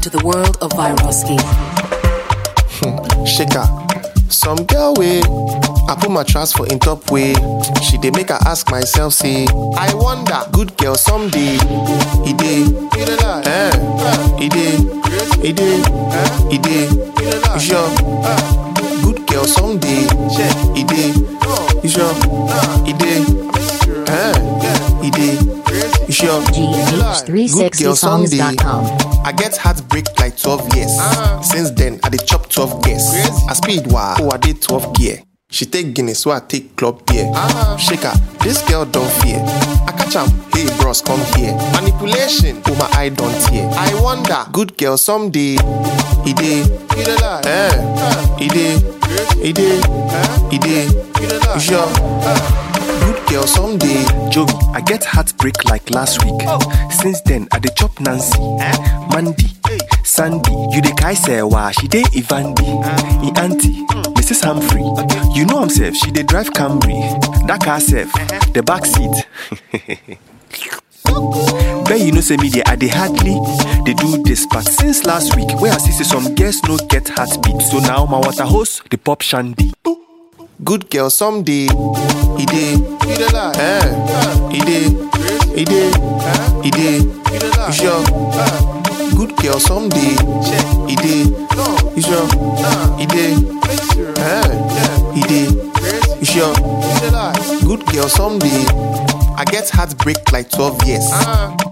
into the world of Viroski. Shaker, some girl way. I put my trust for in top way. She dey make her ask myself, say, I wonder, good girl someday. He dey, he dey, he dey, he dey. You sure? Good girl someday. He dey, you sure? He dey, he dey. You sure? GH360songs.com. I get heartbreak like 12 years. Since then, I dey chop 12 gears. I speed wa, I did 12 gear. She take Guinness, so I take club beer. Shaker, this girl don't fear. I catch am, hey bros, come here. Manipulation, oh my eye don't tear. I wonder, good girl someday. He dey, he dey, he dey, he dey. You sure? Good girl someday. Joey, I get heartbreak like last week. Since then, I dey chop Nancy, Mandy, Sandy. You dey kai sewa, she dey Ivandi, auntie, Mrs. Humphrey. You know himself, she dey drive Camry. That car self, the back seat. But you know say me I dey hardly they do this. But since last week, where I see some girls no get heartbeat. So now my water hose, the pop shandy. Good girl someday. He dey, he dey, he dey, he dey, he dey. You sure? Good girl someday. He dey, you sure? He dey, he dey. You sure? Good girl someday. I get heartbreak like 12 years.